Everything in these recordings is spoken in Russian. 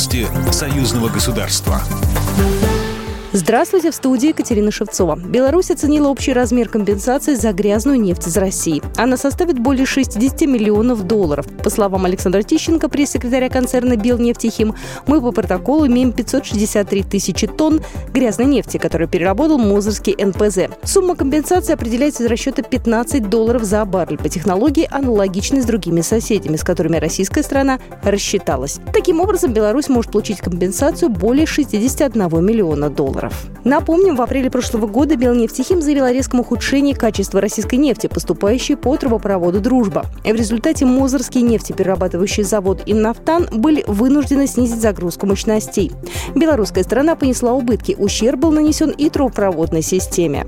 Новости союзного государства. Здравствуйте, в студии Екатерина Шевцова. Беларусь оценила общий размер компенсации за грязную нефть из России. Она составит более 60 миллионов долларов. По словам Александра Тищенко, пресс-секретаря концерна «Белнефтехим», мы по протоколу имеем 563 тысячи тонн грязной нефти, которую переработал Мозырский НПЗ. Сумма компенсации определяется из расчета $15 за баррель по технологии, аналогичной с другими соседями, с которыми российская страна рассчиталась. Таким образом, Беларусь может получить компенсацию более 61 миллиона долларов. Напомним, в апреле прошлого года Белнефтехим заявил о резком ухудшении качества российской нефти, поступающей по трубопроводу «Дружба». В результате Мозырский нефтеперерабатывающий завод «Иннафтан» были вынуждены снизить загрузку мощностей. Белорусская сторона понесла убытки. Ущерб был нанесен и трубопроводной системе.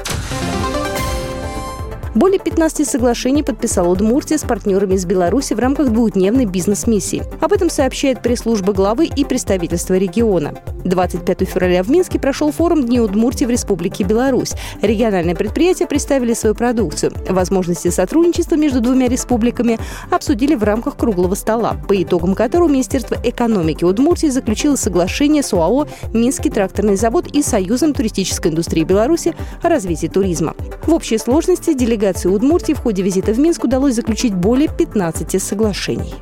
Более 15 соглашений подписала Удмуртия с партнерами из Беларуси в рамках двухдневной бизнес-миссии. Об этом сообщает пресс-служба главы и представительства региона. 25 февраля в Минске прошел форум Дней Удмуртии в Республике Беларусь. Региональные предприятия представили свою продукцию. Возможности сотрудничества между двумя республиками обсудили в рамках круглого стола, по итогам которого Министерство экономики Удмуртии заключило соглашение с ОАО «Минский тракторный завод» и Союзом туристической индустрии Беларуси о развитии туризма. В общей сложности делегации Удмуртии в ходе визита в Минск удалось заключить более 15 соглашений.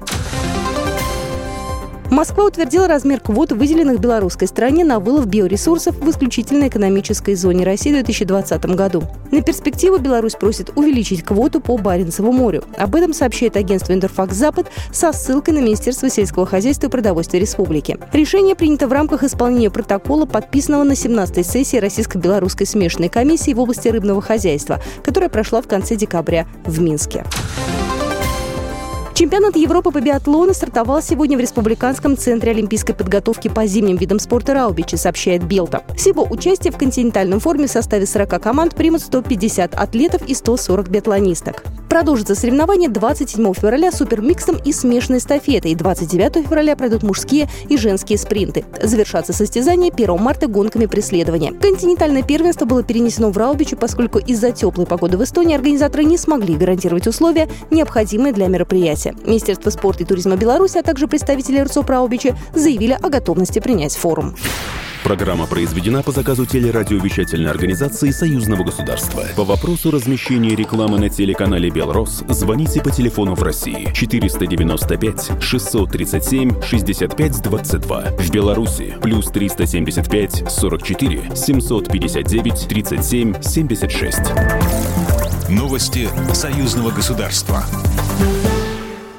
Москва утвердила размер квот, выделенных белорусской стороне на вылов биоресурсов в исключительной экономической зоне России в 2020 году. На перспективу Беларусь просит увеличить квоту по Баренцеву морю. Об этом сообщает агентство «Интерфакс-Запад» со ссылкой на Министерство сельского хозяйства и продовольствия Республики. Решение принято в рамках исполнения протокола, подписанного на 17-й сессии Российско-белорусской смешанной комиссии в области рыбного хозяйства, которая прошла в конце декабря в Минске. Чемпионат Европы по биатлону стартовал сегодня в Республиканском центре олимпийской подготовки по зимним видам спорта Раубичи, сообщает Белта. Всего участие в континентальном форуме в составе 40 команд примут 150 атлетов и 140 биатлонисток. Продолжится соревнование 27 февраля супермиксом и смешанной эстафетой. 29 февраля пройдут мужские и женские спринты. Завершатся состязания 1 марта гонками преследования. Континентальное первенство было перенесено в Раубичи, поскольку из-за теплой погоды в Эстонии организаторы не смогли гарантировать условия, необходимые для мероприятия. Министерство спорта и туризма Беларуси, а также представители РЦОП Раубичи заявили о готовности принять форум. Программа произведена по заказу телерадиовещательной организации Союзного государства. По вопросу размещения рекламы на телеканале «Белрос» звоните по телефону в России 495 637 65 22. В Беларуси плюс 375 44 759 37 76. Новости союзного государства.